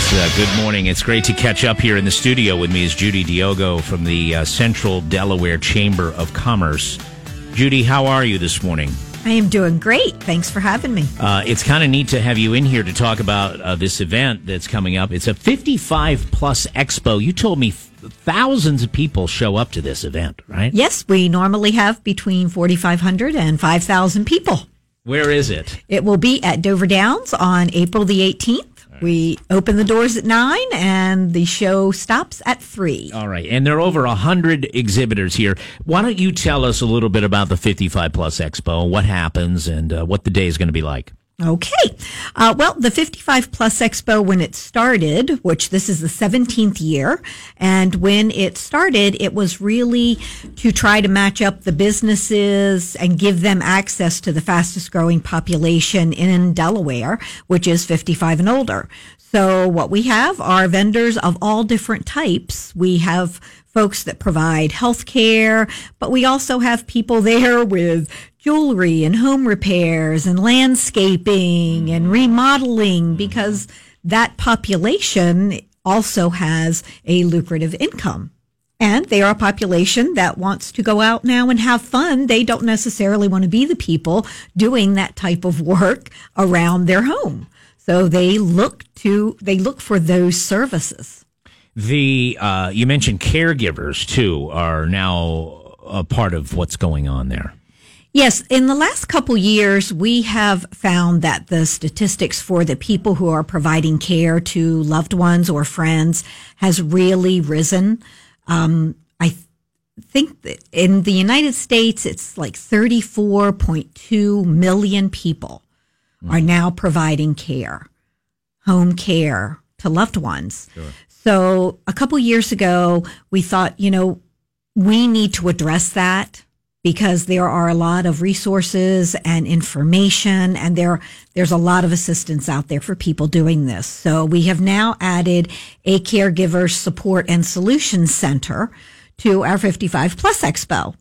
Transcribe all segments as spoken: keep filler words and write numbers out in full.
Yes, uh, good morning. It's great to catch up here in the studio. With me is Judy Diogo from the uh, Central Delaware Chamber of Commerce. Judy, how are you this morning? I am doing great. Thanks for having me. Uh, it's kind of neat to have you in here to talk about uh, this event that's coming up. It's a fifty-five plus expo. You told me thousands of people show up to this event, right? Yes, we normally have between forty-five hundred and five thousand people. Where is it? It will be at Dover Downs on April the eighteenth. We open the doors at nine, and the show stops at three. All right, and there are over one hundred exhibitors here. Why don't you tell us a little bit about the fifty-five plus Expo, what happens, and uh, what the day is going to be like? Okay. Uh, well, the fifty-five plus Expo, when it started, which this is the seventeenth year, and when it started, it was really to try to match up the businesses and give them access to the fastest growing population in Delaware, which is fifty-five and older. So what we have are vendors of all different types. We have folks that provide health care, but we also have people there with jewelry and home repairs and landscaping and remodeling, because that population also has a lucrative income. And they are a population that wants to go out now and have fun. They don't necessarily want to be the people doing that type of work around their home. So they look to, they look for those services. The, uh, you mentioned caregivers too are now a part of what's going on there. Yes, in the last couple years, we have found that the statistics for the people who are providing care to loved ones or friends has really risen. Um, I th- think that in the United States, it's like thirty-four point two million people mm. are now providing care, home care to loved ones. Sure. So a couple years ago, we thought, you know, we need to address that, because there are a lot of resources and information, and there there's a lot of assistance out there for people doing this. So we have now added a Caregiver Support and Solutions Center to our fifty-five plus Expo.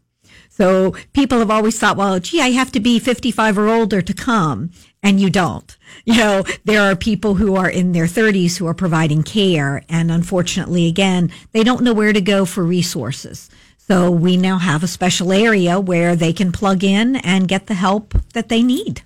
So people have always thought, well, gee, I have to be fifty-five or older to come. And you don't. You know, there are people who are in their thirties who are providing care. And unfortunately, again, they don't know where to go for resources. So we now have a special area where they can plug in and get the help that they need.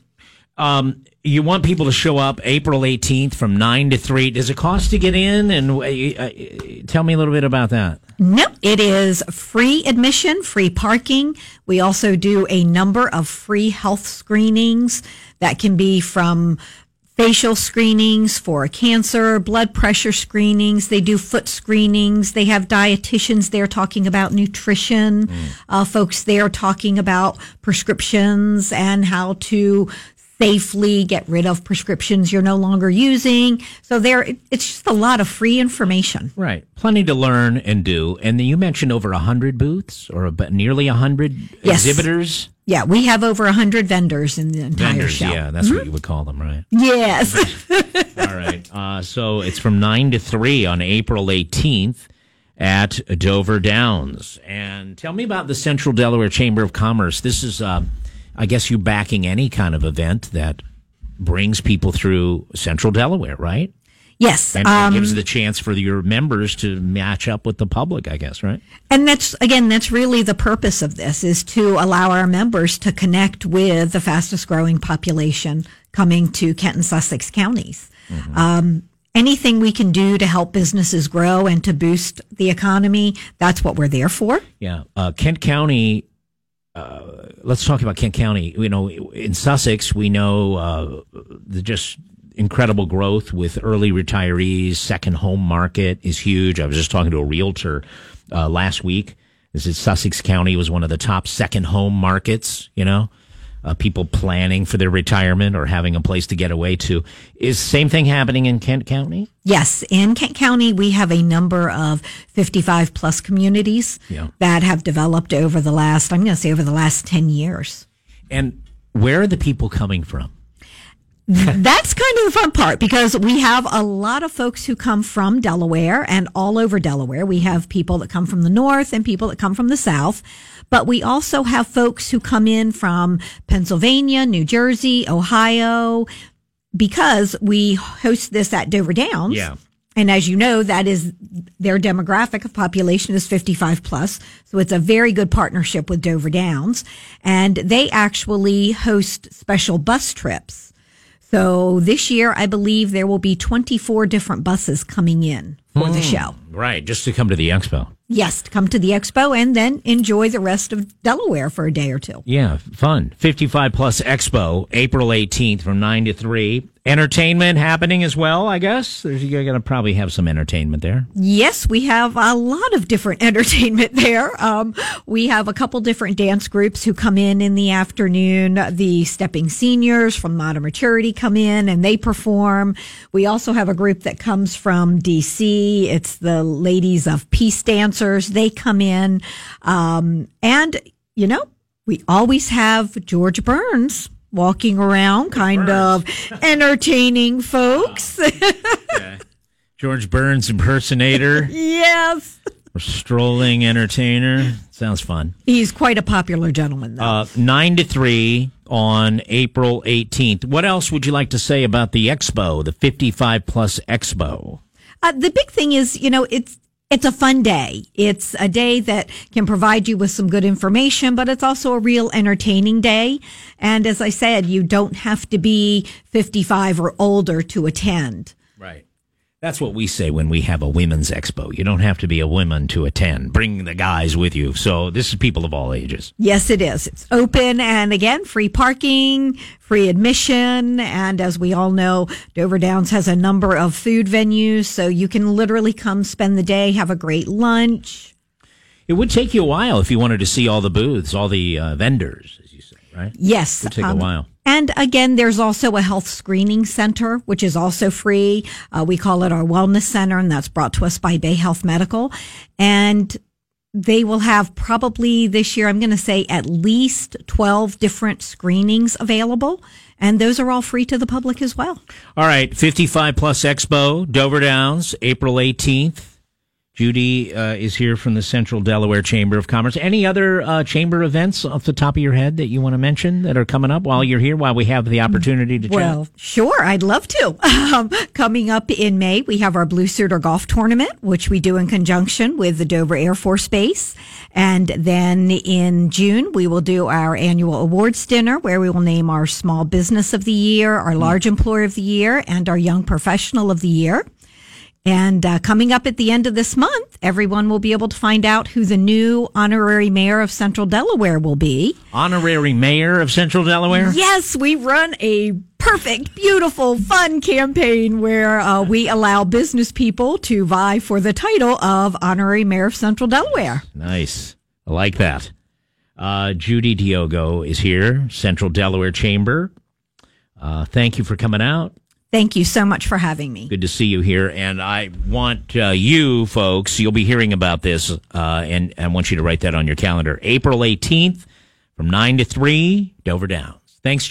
Um, you want people to show up April eighteenth from nine to three. Does it cost to get in? And uh, uh, tell me a little bit about that. No, it is free admission, free parking. We also do a number of free health screenings that can be from facial screenings for cancer, blood pressure screenings. They do foot screenings. They have dietitians there talking about nutrition. Mm. Uh, folks there talking about prescriptions and how to safely get rid of prescriptions you're no longer using. So there, it's just a lot of free information. Right. Plenty to learn and do. And you mentioned over one hundred booths or about nearly one hundred yes. exhibitors. Yeah, we have over one hundred vendors in the entire vendors, show. Yeah, that's mm-hmm. what you would call them, right? Yes. All right. Uh, so it's from nine to three on April eighteenth at Dover Downs. And tell me about the Central Delaware Chamber of Commerce. This is, uh, I guess, you backing any kind of event that brings people through Central Delaware, right? Yes. And um, it gives the chance for your members to match up with the public, I guess, right? And that's, again, that's really the purpose of this, is to allow our members to connect with the fastest growing population coming to Kent and Sussex counties. Mm-hmm. Um, anything we can do to help businesses grow and to boost the economy, that's what we're there for. Yeah. Uh, Kent County, uh, let's talk about Kent County. You know, in Sussex, we know uh, the just incredible growth with early retirees. Second home market is huge. I was just talking to a realtor uh, last week. This is Sussex County was one of the top second home markets, you know, uh, people planning for their retirement or having a place to get away to. Is same thing happening in Kent County? Yes. In Kent County, we have a number of fifty-five plus communities yeah. that have developed over the last, I'm going to say over the last ten years. And where are the people coming from? That's kind of the fun part, because we have a lot of folks who come from Delaware and all over Delaware. We have people that come from the north and people that come from the south, but we also have folks who come in from Pennsylvania, New Jersey, Ohio, because we host this at Dover Downs. Yeah. And as you know, that is their demographic of population is fifty-five plus. So it's a very good partnership with Dover Downs. And they actually host special bus trips. So this year, I believe there will be twenty-four different buses coming in for mm, the show. Right, just to come to the expo. Yes, to come to the expo and then enjoy the rest of Delaware for a day or two. Yeah, fun. fifty-five Plus Expo, April eighteenth from nine to three. Entertainment happening as well, I guess. There's, you're going to probably have some entertainment there. Yes, we have a lot of different entertainment there. Um, we have a couple different dance groups who come in in the afternoon. The Stepping Seniors from Modern Maturity come in and they perform. We also have a group that comes from D C. It's the Ladies of Peace Dancers. They come in. Um, and, you know, we always have George Burns walking around, kind of entertaining folks. Okay. George Burns impersonator. Yes. Or strolling entertainer. Sounds fun. He's quite a popular gentleman, though. Uh, nine to three on April eighteenth. What else would you like to say about the expo, the fifty-five Plus Expo? Uh, the big thing is, you know, it's It's a fun day. It's a day that can provide you with some good information, but it's also a real entertaining day. And as I said, you don't have to be fifty-five or older to attend. Right. That's what we say when we have a women's expo. You don't have to be a woman to attend. Bring the guys with you. So this is people of all ages. Yes, it is. It's open and again, free parking, free admission. And as we all know, Dover Downs has a number of food venues. So you can literally come spend the day, have a great lunch. It would take you a while if you wanted to see all the booths, all the uh, vendors, as you say, right? Yes. It would take um, a while. And again, there's also a health screening center, which is also free. Uh, we call it our wellness center, and that's brought to us by Bay Health Medical. And they will have probably this year, I'm going to say at least twelve different screenings available. And those are all free to the public as well. All right. fifty-five Plus Expo, Dover Downs, April eighteenth. Judy uh, is here from the Central Delaware Chamber of Commerce. Any other uh, chamber events off the top of your head that you want to mention that are coming up while you're here, while we have the opportunity to chat? Well, sure. I'd love to. Um, coming up in May, we have our Blue Suitor Golf Tournament, which we do in conjunction with the Dover Air Force Base. And then in June, we will do our annual awards dinner where we will name our Small Business of the Year, our Large Employer of the Year, and our Young Professional of the Year. And uh, coming up at the end of this month, everyone will be able to find out who the new honorary mayor of Central Delaware will be. Honorary mayor of Central Delaware? Yes, we run a perfect, beautiful, fun campaign where uh, we allow business people to vie for the title of honorary mayor of Central Delaware. Nice. I like that. Uh, Judy Diogo is here, Central Delaware Chamber. Uh, thank you for coming out. Thank you so much for having me. Good to see you here. And I want uh, you folks, you'll be hearing about this, uh, and I want you to write that on your calendar. April eighteenth from nine to three, Dover Downs. Thanks,